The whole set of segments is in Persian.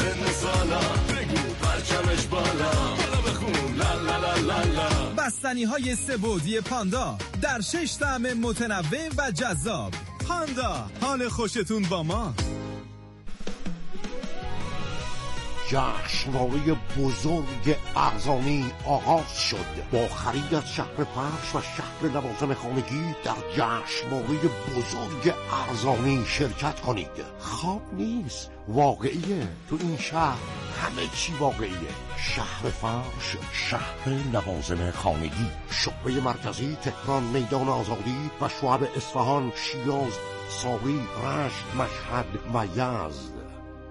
سن سالا بگو پرچمش بالا بالا بخون لا لا لا لا لا. بستنی‌های سه‌بعدی پاندا در 6 طعم متنوع و جذاب. پاندا، حال خوشتون با ما. جشنواره بزرگ ارزانی آغاز شد. با خرید از شهر فرش و شهر لوازم خانگی در جشنواره بزرگ ارزانی شرکت کنید. خواب نیست، واقعیه. تو این شهر همه چی واقعیه. شهر فرش، شهر لوازم خانگی، شعبه مرکزی تهران، میدان آزادی و شعب اصفهان، شیراز، ساری، رشت، مشهد و یزد.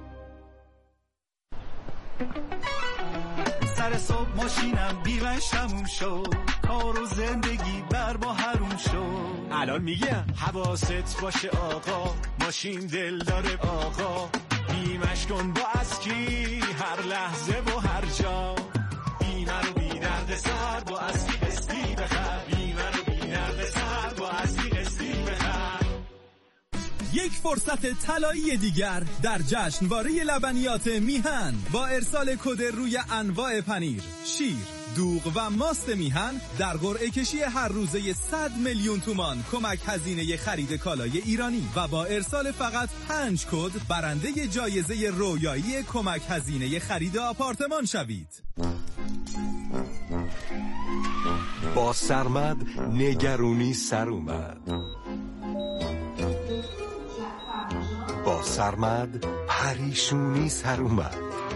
سر صبح ماشینم بیمش تموم شد، کار و زندگی بر با حروم شد. الان میگم حواست باشه آقا، ماشین دل داره آقا، بیمش کن با اسکی هر لحظه و هر جا. بیمه رو بی درد سر با اسکی قسطی بخر، بیمه رو بی درد سر با اسکی قسطی بخر. یک فرصت طلایی دیگر در جشنواره لبنیات میهن با ارسال کد روی انواع پنیر، شیر، دوغ و ماست میهن در قرعه کشی هر روزه 100 میلیون تومان کمک هزینه خرید کالای ایرانی و با ارسال فقط 5 کد برنده جایزه رویایی کمک هزینه خرید آپارتمان شوید. با سرمد نگرونی سر اومد، با سرمد پریشونی سر اومد،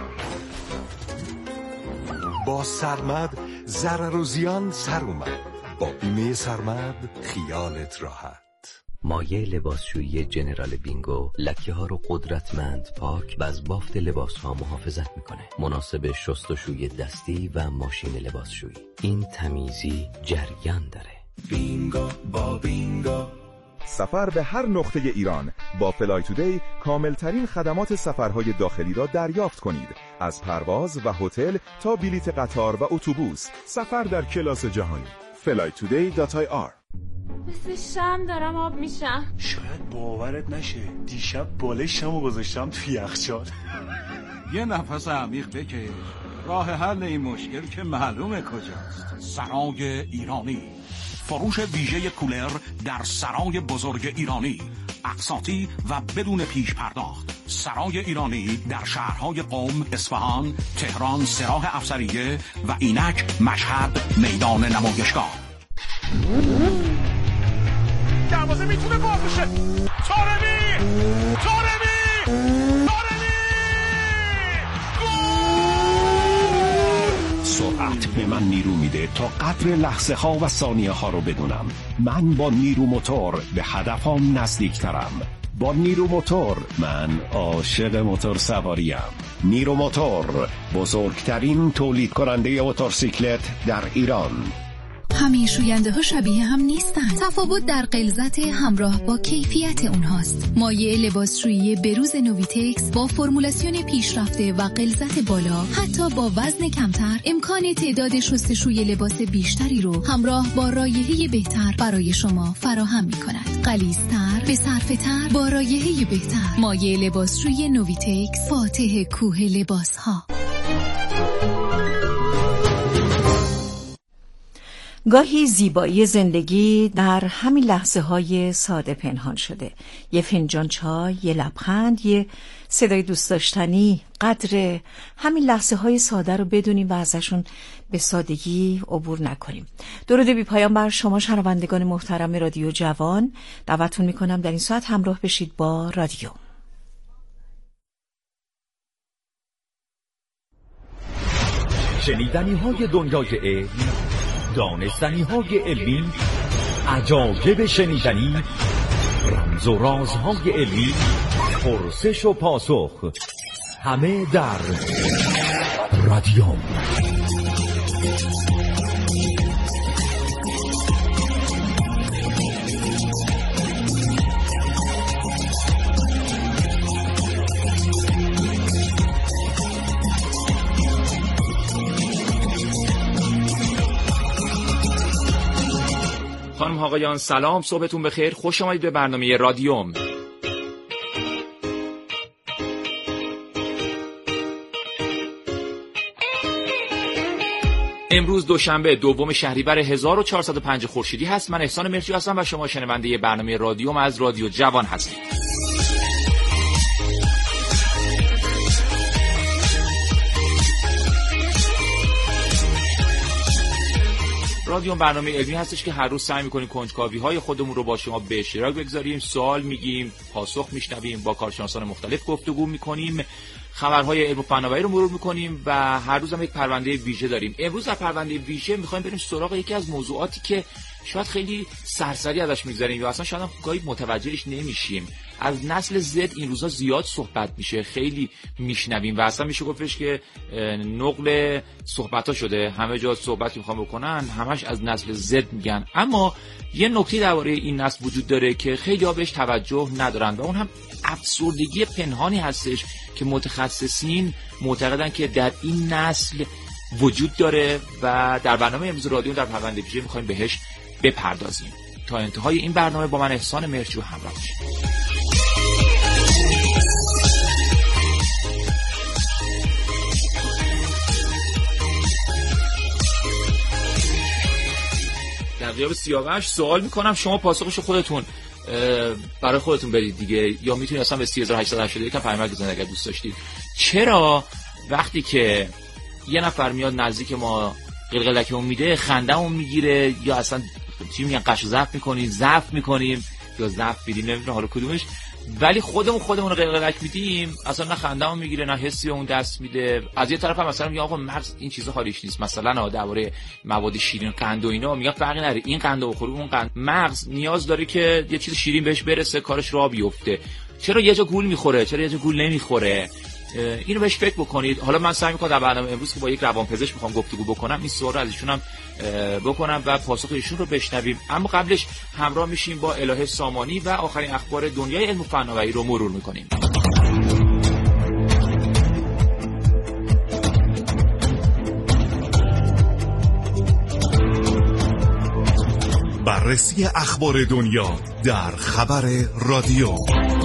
با سرمد ضرر و زیان سر اومد. با بیمه سرمد خیالت راحت. مایع لباسشویی جنرال بینگو لکه ها رو قدرتمند پاک و از بافت لباس ها محافظت میکنه. مناسب شستشوی دستی و ماشین لباسشویی. این تمیزی جریان داره. بینگو با بینگو. سفر به هر نقطه ایران با فلای تودی کاملترین خدمات سفرهای داخلی را دریافت کنید. از پرواز و هتل تا بلیت قطار و اتوبوس، سفر در کلاس جهانی. flytoday.ir. مثل شم دارم آب میشم. شاید باورت نشه دیشب بالشمو گذاشتم تو یخچال. یه نفس عمیق بکش. راه حل این مشکل که معلومه کجاست. سرای ایرانی. فروش ویژه کولر در سرای بزرگ ایرانی، اقساطی و بدون پیش پرداخت. سرای ایرانی در شهرهای قم، اصفهان، تهران، سراح افسریه و اینک مشهد میدان نمایشگاه. دروازه میتونه باز بشه. طارمی سرعت به من نیرو میده تا قدر لحظه ها و ثانیه ها رو بدونم. من با نیرو موتور به هدفم نزدیکترم. با نیرو موتور من عاشق موتور سواریم. نیرو موتور، بزرگترین تولید کننده موتورسیکلت در ایران. همه شوینده ها شبیه هم نیستن. تفاوت در غلظت همراه با کیفیت اونهاست. مایع لباسشویی بروز نویتکس با فرمولاسیون پیشرفته و غلظت بالا، حتی با وزن کمتر، امکان تعداد شستشوی لباس بیشتری رو همراه با رایحه بهتر برای شما فراهم می‌کند. غلیظ‌تر، به صرفه‌تر، با رایحه بهتر. مایع لباسشویی نویتکس، فاتح کوه لباس‌ها. گاهی زیبایی زندگی در همین لحظه های ساده پنهان شده. یه فنجان چای، یه لبخند، یه صدای دوست داشتنی. قدر همین لحظه های ساده رو بدونیم و ازشون به سادگی عبور نکنیم. درود بی پایان بر شما شنوندگان محترم رادیو جوان. دعوتتون میکنم در این ساعت همراه بشید با رادیو. شنیدنی های دنیای علم، دانستنی های علمی، عجایب شنیدنی، رمز و رازهای علمی، پرسش و پاسخ، همه در رادیو. خانم آقایان سلام، صبحتون بخیر، خوش آمدید به برنامه رادیوم. امروز دوشنبه دوم شهریور 1405 خورشیدی هست. من احسان مرچی هستم و شما شنونده برنامه رادیوم از رادیو جوان هستید. رادیو برنامه علمی هستش که هر روز سعی می‌کنیم کنجکاوی‌های خودمون رو با شما به اشتراک بگذاریم، سوال میگیم، پاسخ میشنویم، با کارشناسان مختلف گفتگو می‌کنیم، خبرهای علم و فناوری رو مرور می‌کنیم و هر روز هم یک پرونده ویژه داریم. امروز در پرونده ویژه می‌خوایم بریم سراغ یکی از موضوعاتی که شاید خیلی سرسری ازش می‌گذریم یا اصلا شاید هم گاهی متوجهش نمی‌شیم. از نسل زد این روزا زیاد صحبت میشه، خیلی میشنویم و اصلا میشه گفتش که نقل صحبت‌ها شده. همه جا صحبتی میخوام بکنن همش از نسل زد میگن، اما یه نکته درباره این نسل وجود داره که خیلی‌ها بهش توجه ندارن و اون هم افسردگی پنهانی هستش که متخصصین معتقدن که در این نسل وجود داره و در برنامه امروز رادیو در پرونده ویژه میخوایم بهش بپردازیم. تا انتهای این برنامه با من احسان مرچی همراه باشید. در غیاب سیاوش سوال میکنم، شما پاسخش خودتون برای خودتون بدید دیگه، یا میتونید اصلا به 3881 پیام بزنید اگر دوست داشتید. چرا وقتی که یه نفر میاد نزدیک ما قلقلکمون میده خنده‌مون میگیره، یا اصلا چی میگن قش ضعف میکنیم یا ضعف میدیم، نمیدونم حالا کدومش، ولی خودمون رو قلقلک میدیم اصلا نه خنده‌مون میگیره نه حسی اون دست میده. از یه طرف هم مثلا میگه آقا مغز این چیزا حالیش نیست، مثلا درباره مواد شیرین قند و اینا میگه فرقی نداره، این قندو بخوری اون قند. مغز نیاز داره که یه چیز شیرین بهش برسه کارش راه بیفته. چرا یه جا گول میخوره، چرا یه جا گول نمیخوره؟ اینو بهش فکر بکنید. حالا من سعی می‌کنم در برنامه امروز که با یک روانپزشک می‌خوام گفتگو بکنم این سوال رو از ایشون هم بکنم و پاسخ ایشون رو بشنویم، اما قبلش همراه میشیم با الهه سامانی و آخرین اخبار دنیای علم و فناوری رو مرور می‌کنیم. بررسی اخبار دنیا در خبر رادیو.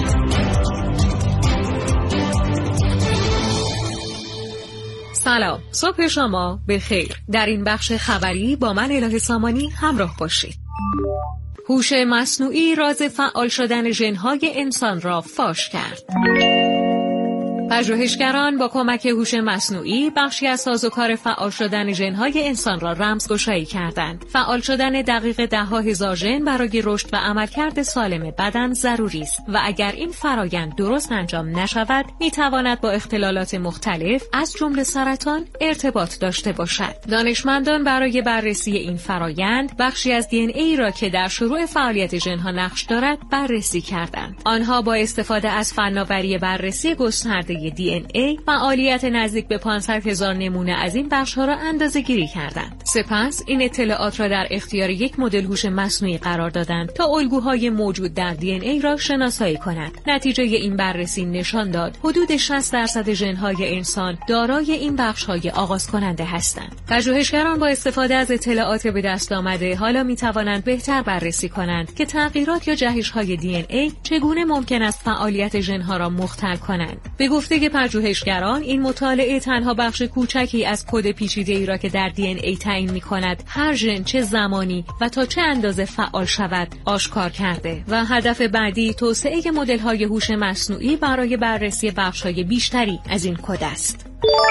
سلام، صبح شما بخیر. در این بخش خبری با من الهه سامانی همراه باشید. هوش مصنوعی راز فعال شدن ژن‌های انسان را فاش کرد. پژوهشگران با کمک هوش مصنوعی بخشی از سازوکار فعال شدن ژن‌های انسان را رمزگشایی کردند. فعال شدن دقیق ده‌ها هزار ژن برای رشد و عملکرد سالم بدن ضروری است و اگر این فرایند درست انجام نشود، می‌تواند با اختلالات مختلف از جمله سرطان ارتباط داشته باشد. دانشمندان برای بررسی این فرایند بخشی از DNA را که در شروع فعالیت ژن‌ها نقش دارد بررسی کردند. آنها با استفاده از فناوری بررسی گسترده DNA فعالیت نزدیک به 500,000 نمونه از این بخش‌ها را اندازه‌گیری کردند. سپس این اطلاعات را در اختیار یک مدل هوش مصنوعی قرار دادند تا الگوهای موجود در DNA را شناسایی کند. نتیجه این بررسی نشان داد حدود 60% ژن‌های انسان دارای این بخش‌های آغازکننده هستند. پژوهشگران با استفاده از اطلاعات به دست آمده حالا می‌توانند بهتر بررسی کنند که تغییرات یا جهش‌های DNA چگونه ممکن است فعالیت ژن‌ها را مختل کنند. به گفته پژوهشگران این مطالعه تنها بخش کوچکی از کد پیچیده‌ای را که در DNA تعیین می‌کند هر ژن چه زمانی و تا چه اندازه فعال شود آشکار کرده و هدف بعدی توسعه مدل‌های هوش مصنوعی برای بررسی بخش‌های بیشتری از این کد است.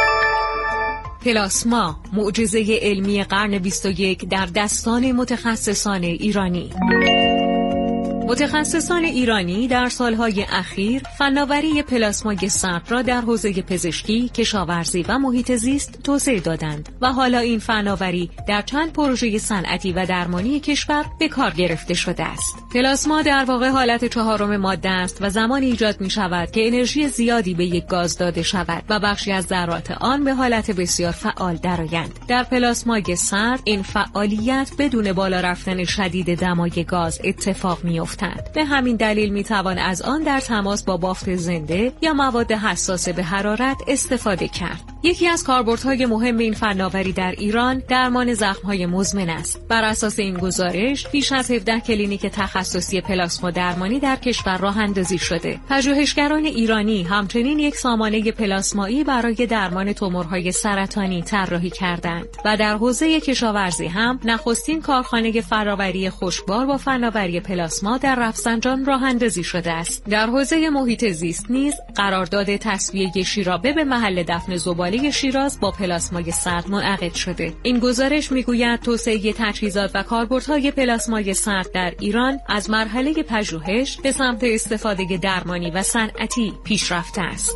پلاسما، معجزه علمی قرن 21 در دستان متخصصان ایرانی. متخصصان ایرانی در سالهای اخیر فناوری پلاسمای سرد را در حوزه پزشکی، کشاورزی و محیط زیست توسعه دادند و حالا این فناوری در چند پروژه صنعتی و درمانی کشور به کار گرفته شده است. پلاسما در واقع حالت چهارم ماده است و زمانی ایجاد می شود که انرژی زیادی به یک گاز داده شود و بخشی از ذرات آن به حالت بسیار فعال درآیند. در پلاسمای سرد این فعالیت بدون بالا رفتن شدید دمای گاز اتفاق می‌افتد. به همین دلیل میتوان از آن در تماس با بافت زنده یا مواد حساس به حرارت استفاده کرد. یکی از کاربردهای مهم این فناوری در ایران درمان زخم‌های مزمن است. بر اساس این گزارش بیش از 17 کلینیک تخصصی پلاسما درمانی در کشور راه اندازی شده. پژوهشگران ایرانی همچنین یک سامانه پلاسمایی برای درمان تومورهای سرطانی طراحی کردند و در حوزه کشاورزی هم نخستین کارخانه فرآوری خشکبار با فناوری پلاسما در رفسنجان راه اندازی شده است. در حوزه محیط زیست نیز قرارداد تسویه شیرابه به محل دفن زباله شیراز با پلاسمای سرد منعقد شده. این گزارش میگوید توسعه تجهیزات و کاربردهای پلاسمای سرد در ایران از مرحله پژوهش به سمت استفاده درمانی و صنعتی پیش رفته است.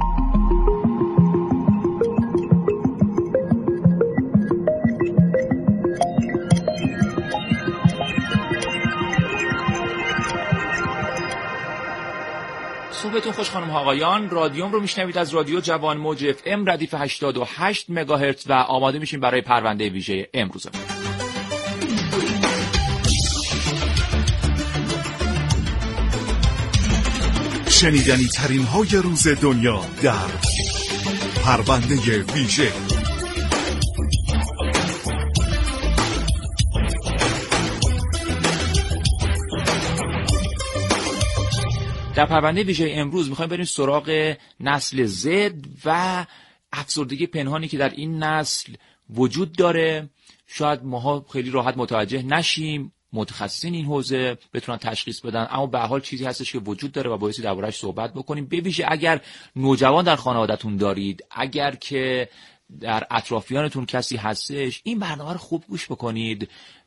صبحتون خوش خانم ها آقایان. رادیوم رو میشنوید از رادیو جوان موج اف ام ردیف 88 مگاهرتز و آماده میشیم برای پرونده ویژه امروز. شنیدنی ترین های روز دنیا در پرونده ویژه. در پرونده ویژه امروز میخوایم بریم سراغ نسل زد و افسردگی پنهانی که در این نسل وجود داره. شاید ماها خیلی راحت متوجه نشیم، متخصصین این حوزه بتونن تشخیص بدن، اما به هر حال چیزی هستش که وجود داره و بایستی درباره‌اش صحبت بکنیم. به ویژه اگر نوجوان در خانواده‌تون دارید، اگر که در اطرافیانتون کسی هستش، این برنامه رو خوب گوش بکنید.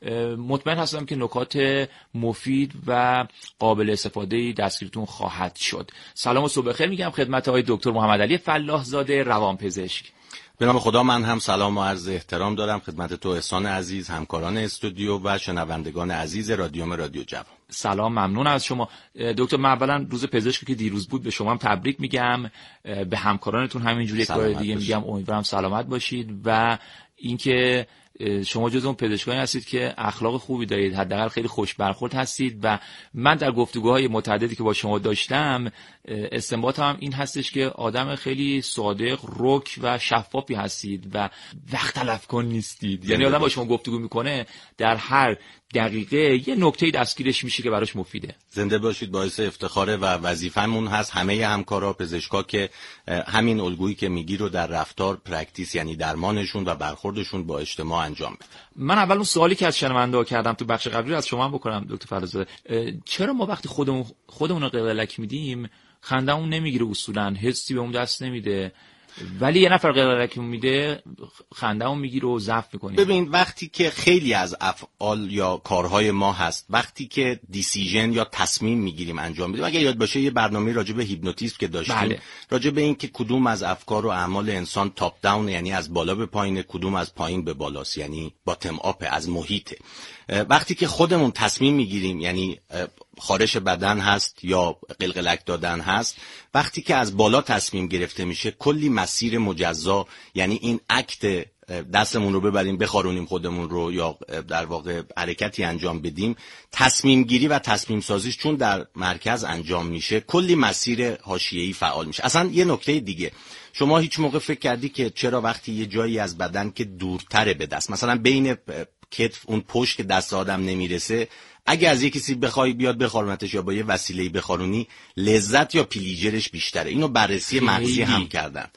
مطمئن هستم که نکات مفید و قابل استفاده دستگیرتون خواهد شد. سلام و صبح بخیر میگم خدمت آقای دکتر محمد علی فلاح زاده روانپزشک. به نام خدا من هم سلام و عرض احترام دارم خدمت تو احسان عزیز، همکاران استودیو و شنوندگان عزیز رادیو جوان. سلام، ممنون از شما دکتر. من اولا روز پزشکی که دیروز بود به شما هم تبریک میگم، به همکارانتون همینجوری یک بار دیگه میگم امیدوارم سلامت باشید و اینکه شما جز اون پزشکانی هستید که اخلاق خوبی دارید، حداقل خیلی خوش برخورد هستید و من در گفتگوهای متعددی که با شما داشتم استنباطم این هستش که آدم خیلی صادق، رک و شفافی هستید و وقت تلف کن نیستید. یعنی آدم با شما گفتگو میکنه در هر دقیقه یه نکته‌ای دستگیرش میشه که براش مفیده. زنده باشید، باعث افتخاره و وظیفمون هست همه همکارا پزشکا که همین الگویی که میگی رو در رفتار پرکتیس، یعنی درمانشون و برخوردشون با اجتماع انجام بدن. من اول اون سوالی که از شنونده کردم تو بخش قبلی از شما هم بکنم دکتر فلاح‌زاده، چرا ما وقتی خودمون رو قلقلک میدیم خندمون نمیگیره، اصولا حسی بهمون دست نمیده، ولی یه نفر قلقلک میده خندمون میگیره و ضعف میکنیم؟ ببین وقتی که خیلی از افعال یا کارهای ما هست، وقتی که دیسیژن یا تصمیم میگیریم انجام بدیم، اگه یاد باشه یه برنامه راجع به هیپنوتیزم که داشتیم، راجع به این که کدوم از افکار و اعمال انسان تاپ داون، یعنی از بالا به پایین، کدوم از پایین به بالاست، یعنی باتم آپ، از محیطه. وقتی که خودمون تصمیم میگیریم، یعنی خارش بدن هست یا قلقلک دادن هست، وقتی که از بالا تصمیم گرفته میشه کلی مسیر مجزا، یعنی این اکت دستمون رو ببریم بخارونیم خودمون رو یا در واقع حرکتی انجام بدیم، تصمیم گیری و تصمیم سازیش چون در مرکز انجام میشه کلی مسیر حاشیه‌ای فعال میشه. اصلا یه نکته دیگه، شما هیچ موقع فکر کردی که چرا وقتی یه جایی از بدن که دورتره به دست، مثلا بین کتف اون پشت که دست آدم نمیرسه، اگه از یه کسی بخوای بیاد بخارونتش یا با یه وسیله‌ای بخارونی، لذت یا پلیجرش بیشتره. اینو بررسی مغزی هم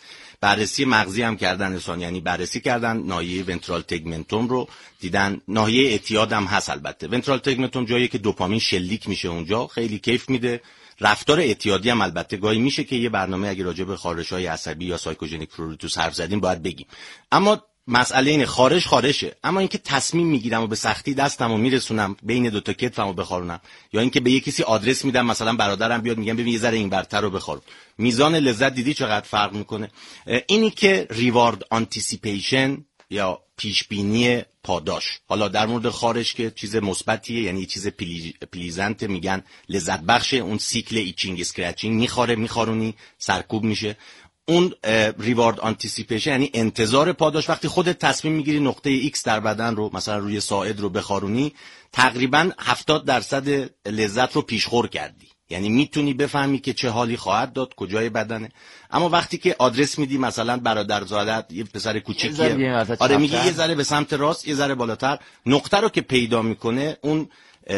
کردن انسان، یعنی بررسی کردن ناحیه ونترال تگمنتوم رو، دیدن ناحیه اعتیاد هم هست. البته ونترال تگمنتوم جاییه که دوپامین شلیک میشه، اونجا خیلی کیف میده. رفتار اعتیادی هم البته گاهی میشه که یه برنامه اگه راجع به خارش‌های عصبی یا سایکوژنیک پروریتوس حرف زدیم باید بگیم. اما مسئله اینه خارشه، اما اینکه تصمیم میگیرم و به سختی دستمو میرسونم بین دو تا کتفمو بخارونم، یا اینکه به یه کسی آدرس میدم، مثلا برادرم بیاد میگم ببین یه ذره این برتر رو بخارون، میزان لذت دیدی چقدر فرق میکنه. اینی که ریوارد آنتیسیپیشن یا پیش بینی پاداش، حالا در مورد خارش که چیز مثبتیه، یعنی چیز پلیزنت، میگن لذت بخشه، اون سیکل ایچینگ اسکرچینگ، میخارونی سرکوب میشه. اون ریوارد آنتیسیپیشن یعنی انتظار پاداش، وقتی خودت تصمیم میگیری نقطه ایکس در بدن رو مثلا روی ساعد رو بخارونی، تقریبا 70% لذت رو پیشخور کردی. یعنی میتونی بفهمی که چه حالی خواهد داد، کجای بدنه. اما وقتی که آدرس میدی مثلا برادرزادت یه پسر کوچیکیه، آره میگی یه ذره به سمت راست، یه ذره بالاتر، نقطه رو که پیدا میکنه اون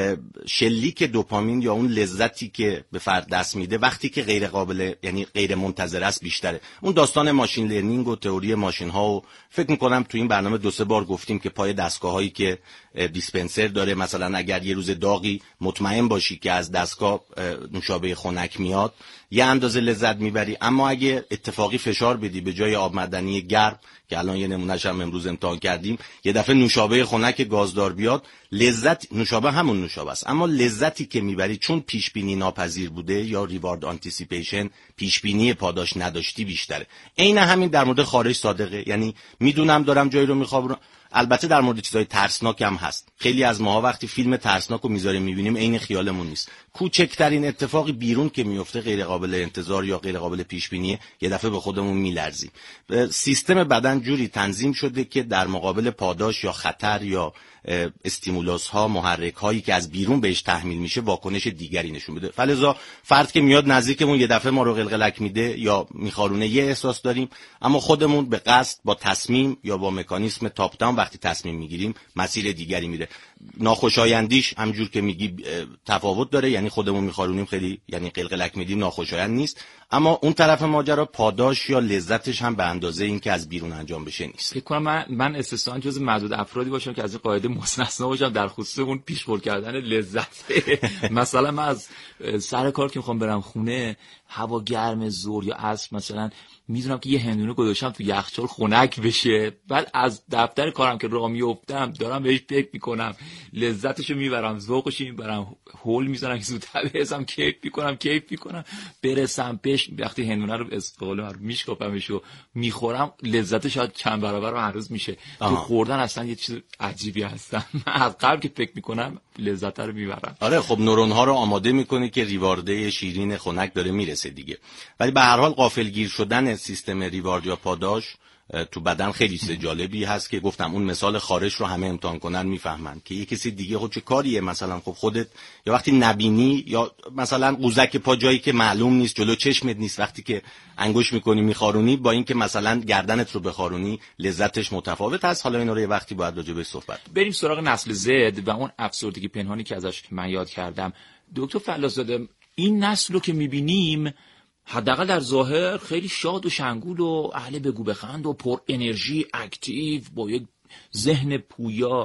شلیک دوپامین یا اون لذتی که به فرد دست میده وقتی که غیر قابل یعنی غیر منتظره است بیشتره. اون داستان ماشین لرنینگ و تئوری ماشین ها و فکر میکنم تو این برنامه 2-3 بار گفتیم که پای دستگاه هایی که دیسپنسر داره، مثلا اگر یه روز داغی مطمئن باشی که از دستگاه نوشابه خنک میاد یه اندازه لذت میبری، اما اگه اتفاقی فشار بدی به جای آب معدنی گرم که الان یه نمونهش هم امروز امتحان کردیم، یه دفعه نوشابه خنک گازدار بیاد، لذت نوشابه همون نوشابه است اما لذتی که میبری چون پیش بینی ناپذیر بوده یا ریوارد آنتیسیپیشن، پیش بینی پاداش نداشتی بیشتره. عین همین در مورد خارج صادقه، یعنی میدونم دارم جایی رو میخوابونم. البته در مورد چیزای ترسناک هم هست. خیلی از ماها وقتی فیلم ترسناک رو میذاریم میبینیم عین خیالمون نیست. کوچکترین اتفاقی بیرون که میفته غیر قابل انتظار یا غیر قابل پیش بینیه، یه دفعه به خودمون میلرزیم. سیستم بدن جوری تنظیم شده که در مقابل پاداش یا خطر یا استیمولاس ها، محرک هایی که از بیرون بهش تحمیل میشه واکنش دیگری نشون بده. فلذا فرد که میاد نزدیکمون یه دفعه ما رو قلقلک میده یا میخارونه یه احساس داریم، اما خودمون به قصد با تصمیم یا با مکانیسم تاپ داون وقتی تصمیم میگیریم مسیر دیگری میره. ناخوشایندیش همجور که میگی تفاوت داره، یعنی خودمون میخارونیم خیلی یعنی قلقلک میدیم ناخوشایند نیست، اما اون طرف ماجرا پاداش یا لذتش هم به اندازه این که از بیرون انجام بشه نیست. فکر کنم من استثنا جز معدود افرادی باشم که از این قاعده مستثنا باشم در خصوص اون پیش‌خور کردن لذت. مثلا من از سر کار که میخوام برم خونه، هوا گرم ظهر یا عصر مثلا میدونم که یه هندونه گذاشتم تو یخچال خنک بشه، بعد از دفتر کارم که راه میافتم دارم بهش فکر میکنم، لذتشو میبرم، ذوقشو میبرم، هول میزنم که زودتر برسم، کیف میکنم برسم پیش، وقتی هندونه رو استقلال میشکافمش و میخورم لذتش شاید چند برابر هر روز میشه. تو خوردن اصلا یه چیز عجیبی هستن. من از قبل که فکر میکنم لذت رو میبرم. آره خب نورون ها رو آماده میکنه که ریوارده شیرین خنک داره میرسه دیگه. ولی به هر حال غافلگیر شدن سیستم ریوارد یا پاداش تو بدن خیلی چیز جالبی هست که گفتم اون مثال خارج رو همه امتحان کنن میفهمن که یه کسی دیگه خود چه کاریه، مثلا خب خودت یا وقتی نبینی یا مثلا قوزک پا جایی که معلوم نیست جلو چشمت نیست، وقتی که انگوش میکنی میخارونی با اینکه مثلا گردنت رو بخارونی لذتش متفاوت هست. حالا اینا رو یه وقتی باید راجع بهش صحبت بریم سراغ نسل زد و اون افسردگی پنهانی که ازش من یاد کردم. دکتر فلاح‌زاده، این نسل رو که میبینیم حداقل در ظاهر خیلی شاد و شنگول و اهل بگو بخند و پر انرژی، اکتیو، با یک ذهن پویا،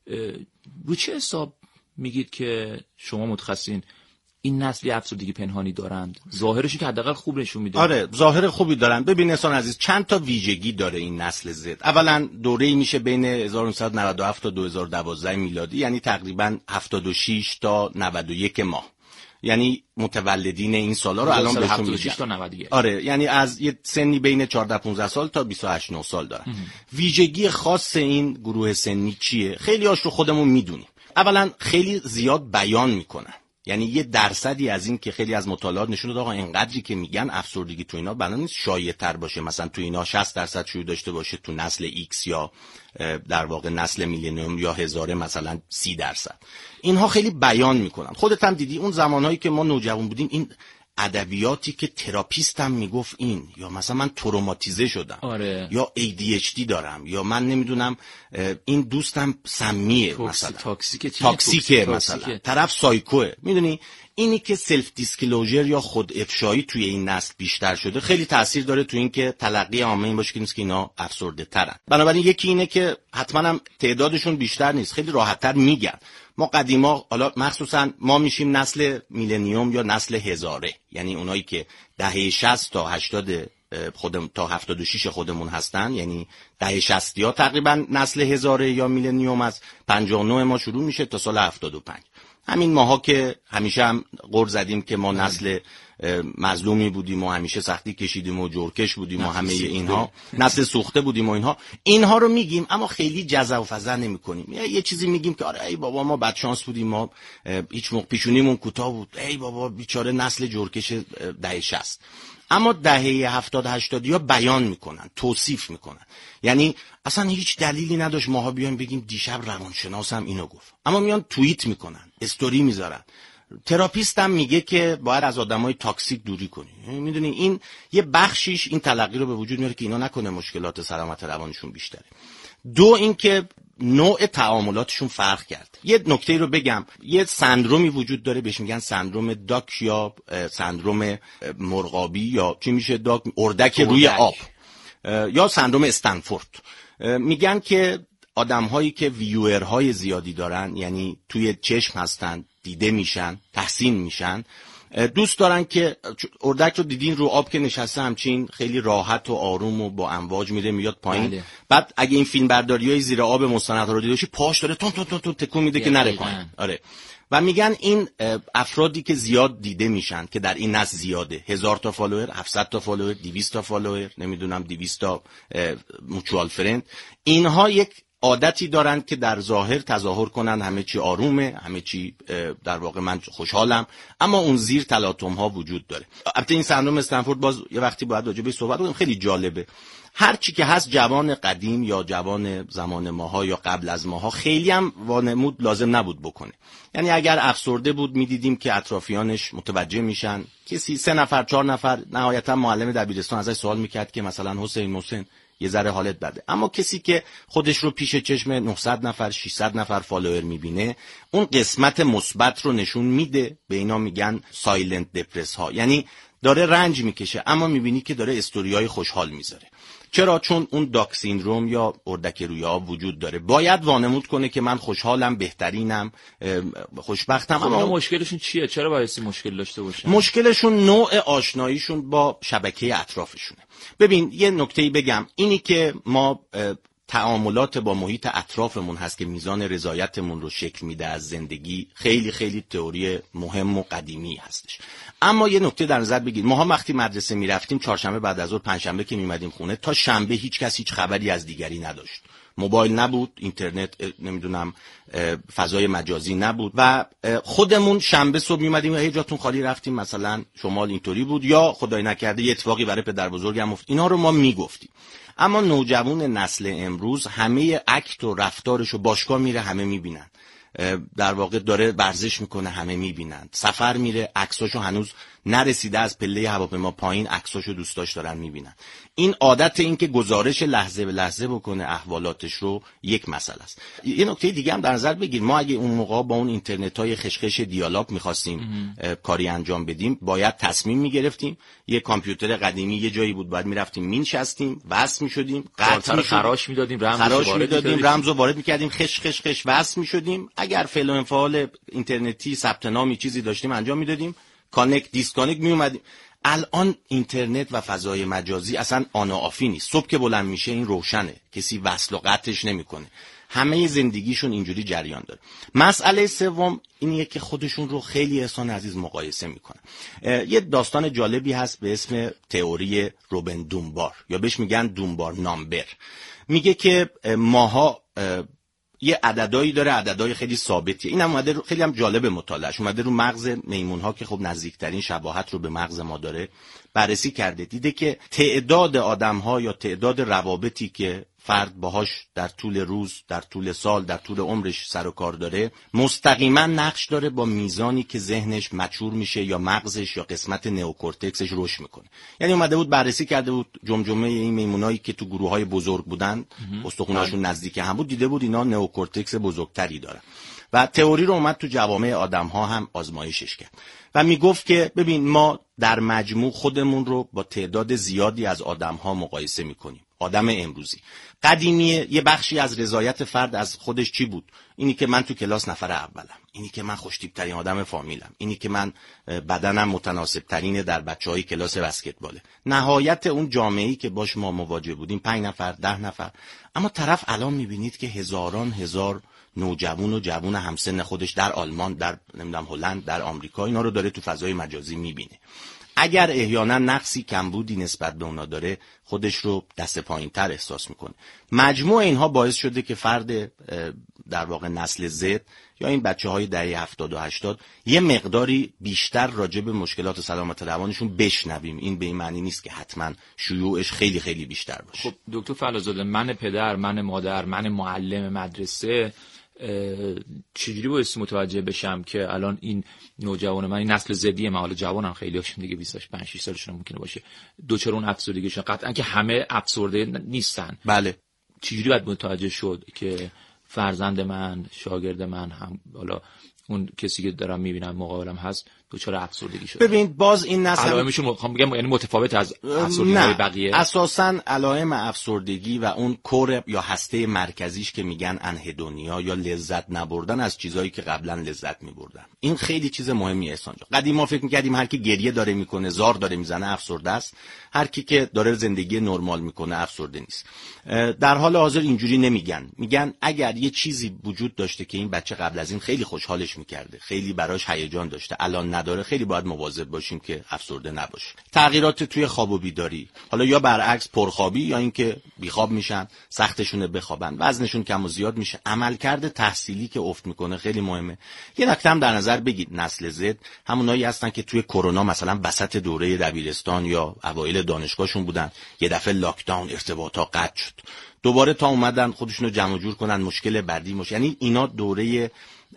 رو چه حساب میگید که شما متخصصین این نسلی افسردگی پنهانی دارند؟ ظاهرشون که حداقل خوب نشون میده. آره ظاهر خوبی دارن. ببین انسان عزیز چند تا ویژگی داره این نسل زد. اولا دوره‌ای میشه بین 1997 تا 2012 میلادی، یعنی تقریبا 76 تا 91 ماه، یعنی متولدین این سالا رو الان بهشون میگن. آره یعنی از یه سنی بین 14-15 سال تا 28-9 سال دارن. ویژگی خاص این گروه سنی چیه؟ خیلی هاش رو خودمون میدونیم. اولا خیلی زیاد بیان میکنن، یعنی یه درصدی از این که خیلی از مطالعات نشون داد آقا اینقدری که میگن افسردگی تو اینا بنا نیست شایع‌تر باشه، مثلا تو اینا 60% شیوع داشته باشه، تو نسل ایکس یا در واقع نسل میلینیوم یا هزاره مثلا 30%. اینها خیلی بیان میکنن. خودت هم دیدی اون زمانهایی که ما نوجوان بودیم این ادبیاتی که تراپیستم میگفت این، یا مثلا من تروماتیزه شدم، آره. یا ADHD دارم، یا من نمیدونم این دوستم سمیه، مثلا تاکسیکه مثلا طرف سایکوه. میدونی اینی که سلف دیسکلوزر یا خود افشایی توی این نسل بیشتر شده خیلی تاثیر داره تو این که تلقی عامه این باشه که اینا افسرده ترن. بنابراین یکی اینه که حتما هم تعدادشون بیشتر نیست، خیلی راحت‌تر میگن. ما قدیما حالا مخصوصا ما میشیم نسل میلنیوم یا نسل هزاره، یعنی اونایی که دهه 60 تا 80 خودم تا 76 خودمون هستن، یعنی دهه 60 ها تقریبا نسل هزاره یا میلنیوم از 59 ما شروع میشه تا سال 75. همین ماها که همیشه هم غر زدیم که ما نسل مظلومی بودیم و همیشه سختی کشیدیم و جورکش بودیم و همه اینها نسل سوخته بودیم و اینها رو میگیم، اما خیلی جزع و فضع نمی‌کنیم. یه چیزی میگیم که آره ای بابا ما بدشانس بودیم، ما هیچ موقع پیشونیمون کوتاه بود، ای بابا بیچاره نسل جورکش دهه 60. اما دهه 70-80 ها بیان میکنن، توصیف میکنن، یعنی اصلا هیچ دلیلی نداشت ماها بیایم بگیم دیشب روانشناسم اینو گفت، اما میان توییت میکنن، استوری میذارن، تراپیست هم میگه که باید از آدمای تاکسیک دوری کنی. میدونی این یه بخشیش این تلقی رو به وجود میاره که اینا نکنه مشکلات سلامت روانشون بیشتره. دو اینکه نوع تعاملاتشون فرق کرد. یه نکته رو بگم، یه سندرومی وجود داره بهش میگن سندروم داک یا سندروم مرغابی یا چی میشه اردک روی آب یا سندروم استنفورد. میگن که آدم‌هایی که ویورهای زیادی دارن، یعنی توی چشم هستن، دیده میشن، تحسین میشن، دوست دارن که اردک رو دیدین رو آب که نشسته همچین خیلی راحت و آروم و با امواج میره میاد پایین. بله. بعد اگه این فیلم برداریای زیر آب مستند رو دیده باشی پاش داره تون تون تون تکون میده که نره پایین. آره. و میگن این افرادی که زیاد دیده میشن که در این نسل زیاده، 1000 تا فالوور، 700 تا فالوور، 200 تا فالوور، نمیدونم 200 تا موچوال فرند، اینها یک عادتی دارن که در ظاهر تظاهر کنن همه چی آرومه، همه چی در واقع من خوشحالم، اما اون زیر تلاطم ها وجود داره. البته این سندروم استنفورد باز یه وقتی باید راجع بهش صحبت کنیم، خیلی جالبه. هر چی که هست جوان قدیم یا جوان زمان ماها یا قبل از ماها خیلی هم وانمود لازم نبود بکنه. یعنی اگر افسرده بود میدیدیم که اطرافیانش متوجه میشن، کسی 3 نفر 4 نفر نهایتا معلم دبیرستان ازش سوال میکرد که مثلا حسین یه ذره حالت بده. اما کسی که خودش رو پیش چشم 900 نفر 600 نفر فالوور میبینه، اون قسمت مثبت رو نشون میده. به اینا میگن سایلنت دپرس ها، یعنی داره رنج میکشه اما میبینی که داره استوریای خوشحال میذاره. چرا؟ چون اون داک سیندروم یا اردک روی آب وجود داره. باید وانمود کنه که من خوشحالم، بهترینم، خوشبختم. اما مشکلشون چیه؟ چرا باید مشکل داشته باشن؟ مشکلشون نوع آشناییشون با شبکه اطرافشونه. ببین یه نکته‌ای بگم، اینی که ما تعاملات با محیط اطرافمون هست که میزان رضایتمون رو شکل میده از زندگی، خیلی خیلی تئوری مهم و قدیمی هستش. اما یه نکته در نظر بگید، ما وقتی مدرسه میرفتیم چهارشنبه بعد از ظهر، پنجشنبه که میمدیم خونه، تا شنبه هیچ کس هیچ خبری از دیگری نداشت. موبایل نبود، اینترنت نمیدونم فضای مجازی نبود و خودمون شنبه صبح میمدیم و هی جاتون خالی رفتیم، مثلا شمال اینطوری بود یا خدای نکرده یه اتفاقی برای پدر بزرگم افتاد. اینا رو ما میگفتیم. اما نوجوان نسل امروز همه اکت و رفتارشو باشگاه میره همه میبینن، در واقع داره ورزش میکنه همه میبینن، سفر میره عکساشو هنوز نرسیده از پله هواپیما پایین عکساشو دوستاش دارن میبینن. این عادت این که گزارش لحظه به لحظه بکنه احوالاتش رو یک مسئله است. یه نکته دیگه هم در نظر بگیر، ما اگه اون موقع با اون اینترنت‌های خشخش دیالاب می‌خواستیم کاری انجام بدیم، باید تصمیم می‌گرفتیم. یه کامپیوتر قدیمی یه جایی بود، باید می‌رفتیم مینشستیم، وصل می‌شدیم، قطع خراش می‌دادیم، رمزو وارد می‌کردیم، خش خش خش وصل می‌شدیم. اگر فعل و انفعال اینترنتی ثبت نامی چیزی داشتیم انجام می‌دادیم، کانکت دیسکانکت میومدیم. الان اینترنت و فضای مجازی اصلا آن و آفی نیست. صبح که بلند میشه این روشنه، کسی وصل و قطعش نمیکنه، همه زندگیشون اینجوری جریان داره. مسئله سوم اینیه که خودشون رو خیلی احسان عزیز مقایسه میکنن. یه داستان جالبی هست به اسم تئوری روبن دونبار یا بهش میگن دونبار نامبر. میگه که ماها یه عددایی داره، عددهای خیلی ثابتیه. اینم اومده خیلی هم جالب مطالعهش، اومده رو مغز میمون‌ها که خب نزدیکترین شباهت رو به مغز ما داره بررسی کرده. دیده که تعداد آدم‌ها یا تعداد روابطی که فرد باهاش در طول روز، در طول سال، در طول عمرش سر و کار داره، مستقیما نقش داره با میزانی که ذهنش مچور میشه یا مغزش یا قسمت نئوکورتکسش رشد میکنه. یعنی اومده بود بررسی کرده بود جمجمه این میمونایی که تو گروه‌های بزرگ بودن، استخوناشون نزدیک هم بود، دیده بود اینا نئوکورتکس بزرگتری دارن. و تئوری رو اومد تو جوامع آدم‌ها هم آزمایشش کرد و میگفت که ببین ما در مجموع خودمون رو با تعداد زیادی از آدم‌ها مقایسه میکنیم. آدم امروزی قدیمیه، یه بخشی از رضایت فرد از خودش چی بود؟ اینی که من تو کلاس نفر اولم، اینی که من خوش‌تیپ‌ترین آدم فامیلم، اینی که من بدنم متناسب‌ترینه در بچه‌های کلاس بسکتباله. نهایت اون جامعه‌ای که باش ما مواجه بودیم 5 نفر 10 نفر. اما طرف الان می‌بینید که هزار نوجوان و جوان همسن خودش در آلمان، در نمیدونم هلند، در آمریکا اینا رو داره تو فضای مجازی می‌بینه. اگر احیانا نقصی کمبودی نسبت به اونا داره، خودش رو دست پایین‌تر احساس میکنه. مجموع اینها باعث شده که فرد در واقع نسل زد یا این بچه‌های دهه 70 و 80 یه مقداری بیشتر راجع به مشکلات سلامت روانشون بشنویم. این به این معنی نیست که حتما شیوعش خیلی خیلی بیشتر باشه. خب دکتر فلازاده، من پدر، من مادر، من معلم مدرسه چجوری باید متوجه بشم که الان این نوجوان من، این نسل زدی من، حالا جوانم خیلی هاشون دیگه 25 6 سالشون ممکنه باشه، دوچار اون افسردگیشون، قطعا که همه افسرده نیستن. بله. چجوری باید متوجه شد که فرزند من، شاگرد من، هم حالا اون کسی که دارم میبینم مقابلم هست دوچار افسردگی شده؟ ببین باز این نسل علائمشون میخوام بگم یعنی متفاوت از افسردگی بقیه. اساساً علائم افسردگی و اون کور یا هسته مرکزیش که میگن انهدونیا یا لذت نبردن از چیزایی که قبلا لذت میبردن، این خیلی چیز مهمیه احسان جان. قدیم ما فکر میکردیم هر کی گریه داره میکنه، زار داره میزنه افسرده است، هر کی که داره زندگی نرمال میکنه افسرده نیست. در حال حاضر اینجوری نمیگن، میگن اگر یه چیزی وجود داشته که این بچه قبل از این خیلی خوشحالش میکرده، خیلی براش هیجان داشته، الان نداره، خیلی باید مواظب باشیم که افسرده نباشه. تغییرات توی خواب و بیداری، حالا یا برعکس پرخوابی یا اینکه بیخواب میشن، سختشونه بخوابن، وزنشون کم و زیاد میشه، عملکرد تحصیلی که افت میکنه خیلی مهمه. یه نکته هم در نظر بگید، نسل زد همونایی هستن که توی کرونا مثلا وسط دوره دبیرستان یا اوایل دانشگاهشون بودن، یه دفعه لاکداون، ارتباطات قطع شد، دوباره تا اومدن خودشونو جمع جور کنن، مشکل بعدی یعنی اینا دوره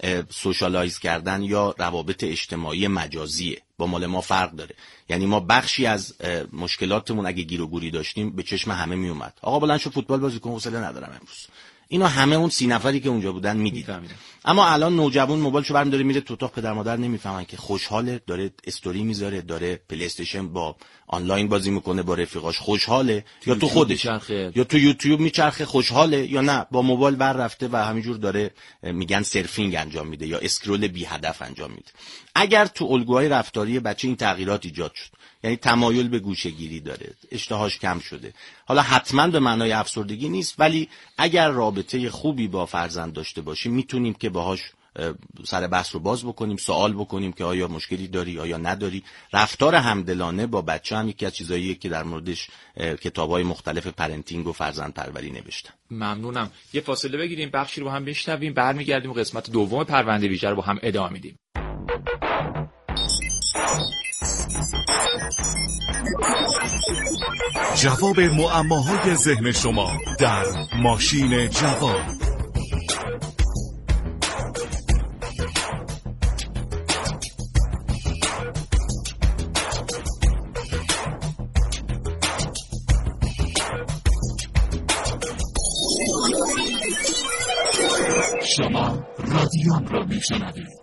سوشالایز کردن یا روابط اجتماعی مجازیه، با مال ما فرق داره. یعنی ما بخشی از مشکلاتمون اگه گیر و گوری داشتیم به چشم همه می اومد، آقا بلند شو فوتبال بازی کن، حوصله ندارم امروز. اینا همه اون 30 نفری که اونجا بودن میدیدن. اما الان نوجوان موبایلشو برمی داره میره تو اتاق، پدر مادر نمیفهمن که خوشحاله، داره استوری میذاره، داره پلی استیشن با آنلاین بازی میکنه با رفیقاش، خوشحاله، یا تو خودش یا تو یوتیوب میچرخه خوشحاله، یا نه با موبایل بر رفته و همینجور داره میگن سرفینگ انجام میده یا اسکرول بی هدف انجام میده. اگر تو الگوهای رفتاری بچه این تغییرات ایجاد شد، یعنی تمایل به گوشه‌گیری داره، اشتهاش کم شده، حالا حتما به معنای افسردگی نیست، ولی اگر رابطه خوبی با فرزند داشته باشیم میتونیم که باهاش سر بحث رو باز بکنیم، سوال بکنیم که آیا مشکلی داری، آیا نداری. رفتار همدلانه با بچه هم یکی از چیزاییه که در موردش کتاب‌های مختلف پرنتینگ و فرزند پروری نوشتن. ممنونم. یه فاصله بگیریم، بخشی رو هم بشنویم، برمیگردیم و قسمت دوم پرونده ویژه رو با هم ادامه میدیم. جواب معماهای ذهن شما در ماشین جواب. شما رادیوم را میشنوید.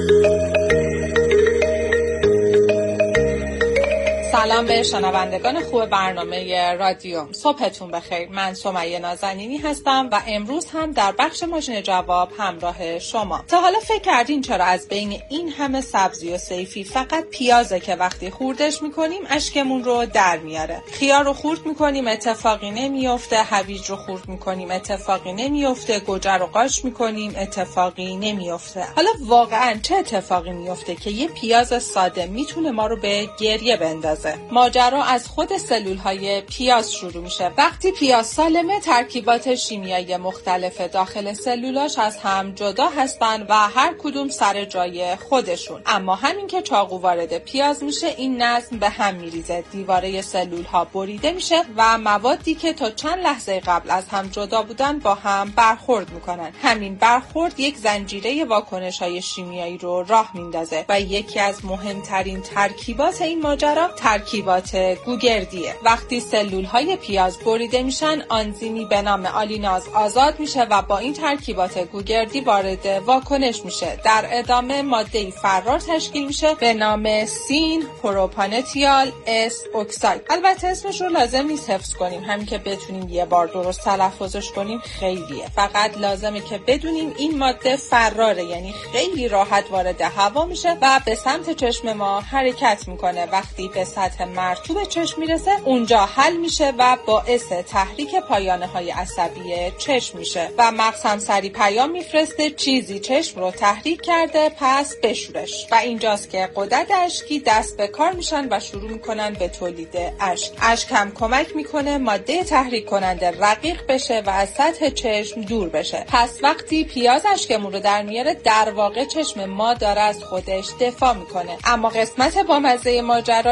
سلام به شنوندگان خوب برنامه رادیوم، صبحتون بخیر. من سمیه نازنینی هستم و امروز هم در بخش ماشین جواب همراه شما. تا حالا فکر کردین چرا از بین این همه سبزی و صیفی فقط پیازه که وقتی خوردش میکنیم اشکمون رو در میاره؟ خیار رو خورد میکنیم اتفاقی نمیفته، هویج رو خورد میکنیم اتفاقی نمیفته، گوجه رو قاش میکنیم اتفاقی نمیفته. حالا واقعا چه اتفاقی میفته که یه پیاز ساده میتونه ما رو به گریه بندازه؟ ماجرا از خود سلول‌های پیاز شروع میشه. وقتی پیاز سالمه، ترکیبات شیمیایی مختلف داخل سلولاش از هم جدا هستن و هر کدوم سر جای خودشون. اما همین که چاقو وارد پیاز میشه، این نظم به هم میریزه، دیواره سلول‌ها بریده میشه و موادی که تا چند لحظه قبل از هم جدا بودن با هم برخورد میکنن. همین برخورد یک زنجیره واکنش‌های شیمیایی رو راه میندازه و یکی از مهمترین ترکیبات این ماجرا ترکیبات گوگردیه. وقتی سلول‌های پیاز بریده میشن، آنزیمی به نام آلیناز آزاد میشه و با این ترکیبات گوگردی وارد واکنش میشه. در ادامه ماده‌ای فرار تشکیل میشه به نام سین پروپانتیال اس اکساید. البته اسمش رو لازم نیست حفظ کنیم، همین که بتونیم یه بار درست تلفظش کنیم خیلیه. فقط لازمه که بدونیم این ماده فراره، یعنی خیلی راحت وارد هوا میشه و به سمت چشم ما حرکت میکنه. وقتی به سطح مرطوب چشم میرسه، اونجا حل میشه و باعث تحریک پایانه های عصبی چشم میشه و مغز هم سری پیام میفرسته چیزی چشم رو تحریک کرده، پس بشورش. و اینجاست که غدد اشکی دست به کار میشن و شروع میکنن به تولید اشک. اشک هم کمک میکنه ماده تحریک کننده رقیق بشه و از سطح چشم دور بشه. پس وقتی پیاز اشکمون رو در میاره، در واقع چشم ما داره از خودش دفاع میکنه. اما قسمت بامزه ماجرا اینجاست.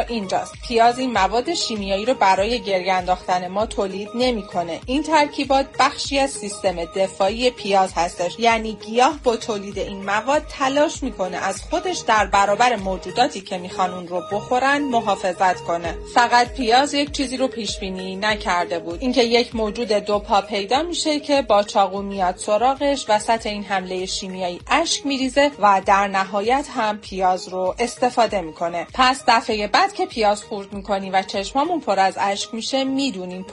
ماست. پیاز این مواد شیمیایی رو برای گریه انداختن ما تولید نمیکنه. این ترکیبات بخشی از سیستم دفاعی پیاز هستش، یعنی گیاه با تولید این مواد تلاش میکنه از خودش در برابر موجوداتی که میخوان اون رو بخورن محافظت کنه. فقط پیاز یک چیزی رو پیش بینی نکرده بود، اینکه یک موجود دو پا پیدا میشه که با چاقو میاد سراغش، وسط این حمله شیمیایی اشک میریزه و در نهایت هم پیاز رو استفاده میکنه. پس دفعه بعد که پیاز خورد میکنیم و چشمامون پر از اشک میشه، میدونیم